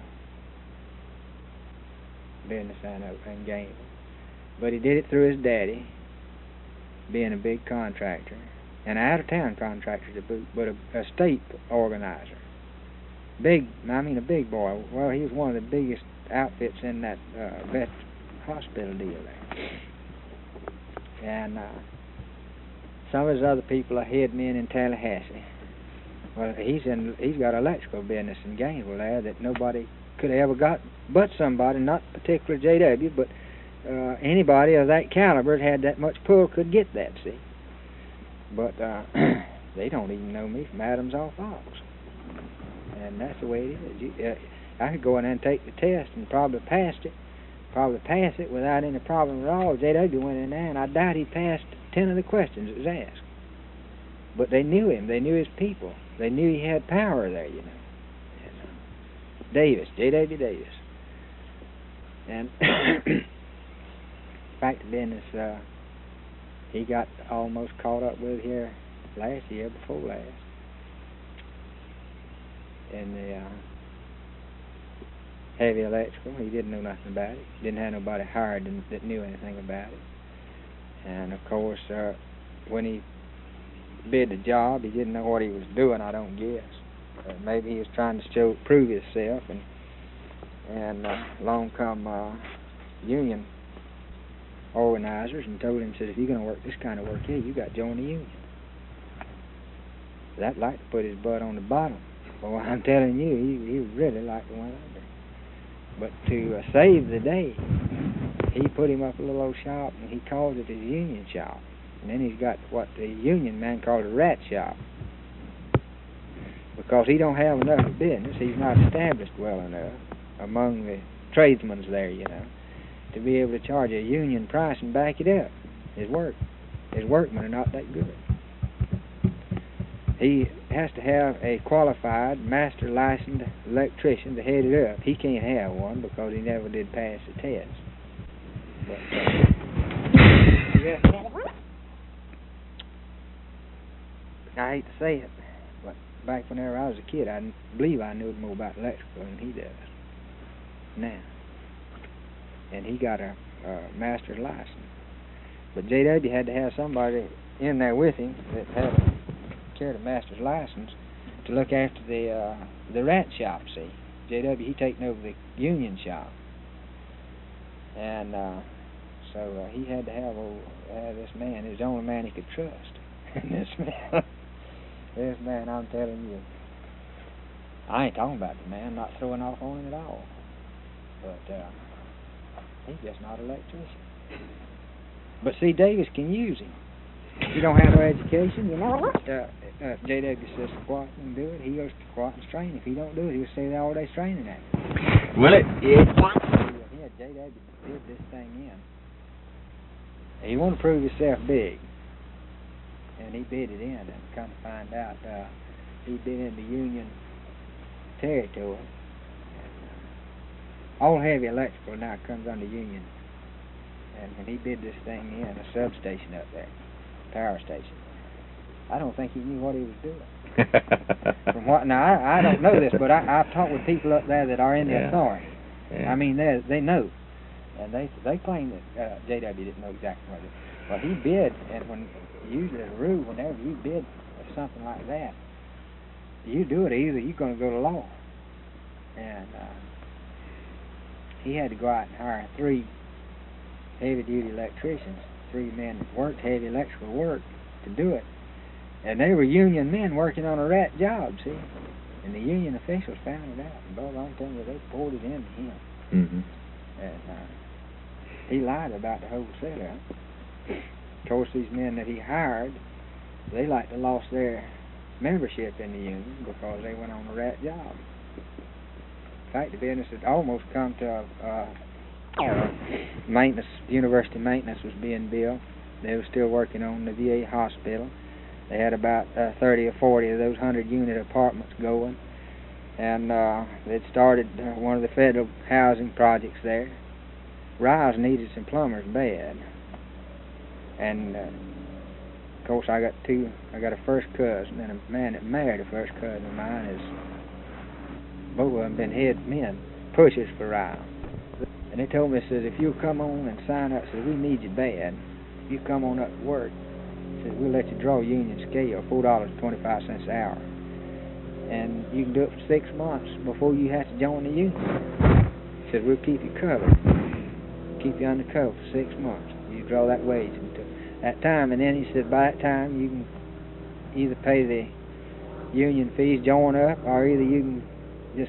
business in Gainesville. But he did it through his daddy, being a big contractor, and an out-of-town contractor to boot, but a state organizer. A big boy. Well, he was one of the biggest outfits in that vet hospital deal there. And some of his other people are head men in Tallahassee. Well, he's got electrical business in Gainesville there that nobody could have ever got but somebody, not particularly J.W., but anybody of that caliber that had that much pull could get that, see. But they don't even know me from Adams or Fox. And that's the way it is. I could go in there and take the test and probably pass it without any problem at all. J.W. went in there, and I doubt he passed 10 of the questions that was asked. But they knew him. They knew his people. They knew he had power there, you know. Davis, J.W. Davis. And back to business, he got almost caught up with here before last. In the heavy electrical. He didn't know nothing about it. Didn't have nobody hired that knew anything about it. And of course, when he bid the job, he didn't know what he was doing, I don't guess. Maybe he was trying to prove himself, and along come union organizers and told him, said, if you're going to work this kind of work here, you got to join the union. That'd like to put his butt on the bottom. Well, I'm telling you, he really like the one under. But to save the day, he put him up a little old shop, and he called it his union shop. And then he's got what the union man called a rat shop. Because he don't have enough of business, he's not established well enough among the tradesmen there, you know, to be able to charge a union price and back it up. His workmen are not that good. He has to have a qualified, master licensed electrician to head it up. He can't have one because he never did pass the test. But, I hate to say it, but back whenever I was a kid, I believe I knew more about electrical than he does now. And he got a master's license. But J.W. had to have somebody in there with him that had carried a master's license to look after the rat shop, see. J.W., he taken over the union shop. And so he had to have this man. He was the only man he could trust. And this man, I'm telling you, I ain't talking about the man, not throwing off on him at all. But he's just not an electrician. But see, Davis can use him. If you don't have no education, you know what? J.W. says to go out and do it. He goes to go out and strain. If he don't do it, he'll stay there all day straining at it. Will it? Yeah, J.W. did this thing in. He wanted to prove himself big. And he bid it in, and come to find out, he bid in the Union territory. And, all heavy electrical now comes under Union. And when he bid this thing in, a substation up there, power station, I don't think he knew what he was doing. Now I don't know this, but I've talked with people up there that are in the authority. Yeah. I mean, they know, and they claim that J.W. didn't know exactly what it was. Well, he bid, and when usually the rule, whenever you bid for something like that, you do it either you're going to go to law, and he had to go out and hire 3 heavy-duty electricians, 3 men that worked heavy electrical work to do it. And they were union men working on a rat job, see? And the union officials found it out. And brother, I'm telling you, they poured it into him. Mm-hmm. And he lied about the whole setup. Of course, these men that he hired, they like to lost their membership in the union because they went on a rat job. In fact, the business had almost come to maintenance. University maintenance was being built. They were still working on the VA hospital. They had about 30 or 40 of those 100-unit apartments going. And they'd started one of the federal housing projects there. Riles needed some plumbers bad. And Of course, I got a first cousin, and a man that married a first cousin of mine is, both of them been head men, pushers for Ryle. And they told me, says, if you'll come on and sign up, says, we need you bad. If you come on up to work, says, we'll let you draw union scale, $4.25 an hour. And you can do it for 6 months before you have to join the union. He said, we'll keep you covered. Keep you undercover for 6 months. You draw that wage until that time. And then he said, by that time, you can either pay the union fees, join up, or either you can just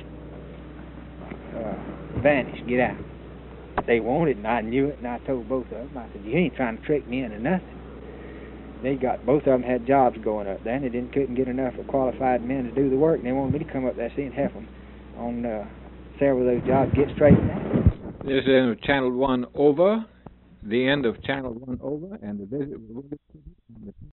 vanish, get out. They wanted, and I knew it, and I told both of them. I said, you ain't trying to trick me into nothing. Both of them had jobs going up there, and they couldn't get enough qualified men to do the work, and they wanted me to come up there and help them on several of those jobs, get straightened out. This is the end of Channel 1 over, the end of Channel 1 over, and the visit with